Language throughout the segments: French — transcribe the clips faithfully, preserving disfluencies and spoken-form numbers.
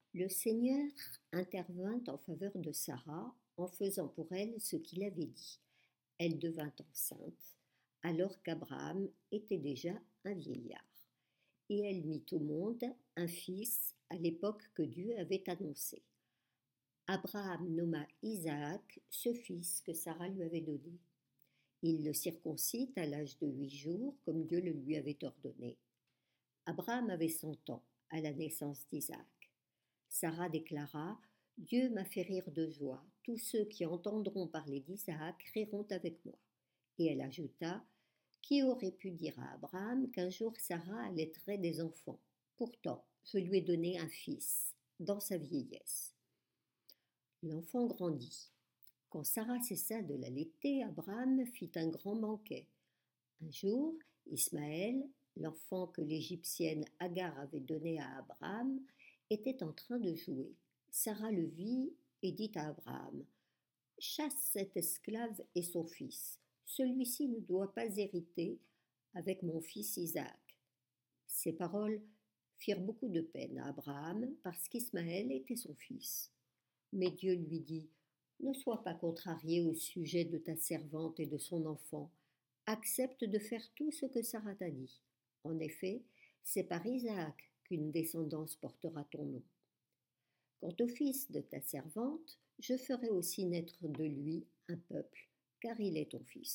Le Seigneur intervint en faveur de Sarah en faisant pour elle ce qu'il avait dit. Elle devint enceinte, alors qu'Abraham était déjà un vieillard. Et elle mit au monde un fils à l'époque que Dieu avait annoncée. Abraham nomma Isaac ce fils que Sarah lui avait donné. Il le circoncit à l'âge de huit jours, comme Dieu le lui avait ordonné. Abraham avait cent ans à la naissance d'Isaac. Sarah déclara: « Dieu m'a fait rire de joie, tous ceux qui entendront parler d'Isaac riront avec moi. » Et elle ajouta: « Qui aurait pu dire à Abraham qu'un jour Sarah allaiterait des enfants? Pourtant, je lui ai donné un fils dans sa vieillesse. » L'enfant grandit. Quand Sarah cessa de l'allaiter, Abraham fit un grand banquet. Un jour, Ismaël, l'enfant que l'Égyptienne Agar avait donné à Abraham, était en train de jouer. Sarah le vit et dit à Abraham: « Chasse cet esclave et son fils. Celui-ci ne doit pas hériter avec mon fils Isaac. » Ces paroles firent beaucoup de peine à Abraham parce qu'Ismaël était son fils. Mais Dieu lui dit: « Ne sois pas contrarié au sujet de ta servante et de son enfant. Accepte de faire tout ce que Sarah t'a dit. En effet, c'est par Isaac qu'une descendance portera ton nom. Quant au fils de ta servante, je ferai aussi naître de lui un peuple, car il est ton fils. »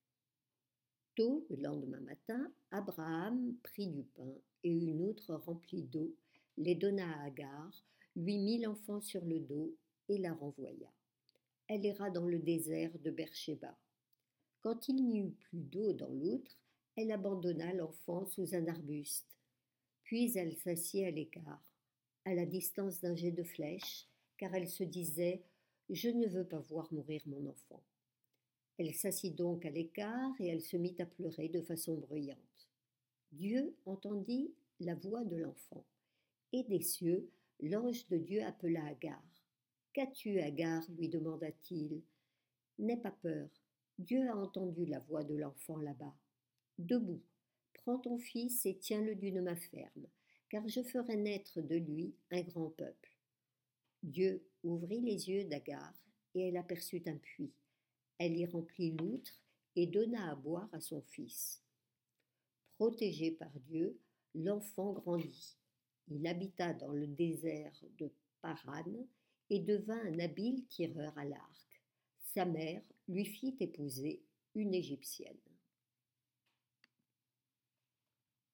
Tôt le lendemain matin, Abraham prit du pain et une outre remplie d'eau, les donna à Agar, lui mit l'enfant sur le dos et la renvoya. Elle ira dans le désert de Beersheba. Quand il n'y eut plus d'eau dans l'outre, elle abandonna l'enfant sous un arbuste. Puis elle s'assit à l'écart, à la distance d'un jet de flèche, car elle se disait: « Je ne veux pas voir mourir mon enfant. » Elle s'assit donc à l'écart et elle se mit à pleurer de façon bruyante. Dieu entendit la voix de l'enfant, et des cieux, l'ange de Dieu appela Agar. « Qu'as-tu, Agar ?» lui demanda-t-il. « N'aie pas peur, Dieu a entendu la voix de l'enfant là-bas. Debout, prends ton fils et tiens-le d'une main ferme, car je ferai naître de lui un grand peuple. » Dieu ouvrit les yeux d'Agar, et elle aperçut un puits. Elle y remplit l'outre et donna à boire à son fils. Protégé par Dieu, l'enfant grandit. Il habita dans le désert de Paran et devint un habile tireur à l'arc. Sa mère lui fit épouser une Égyptienne.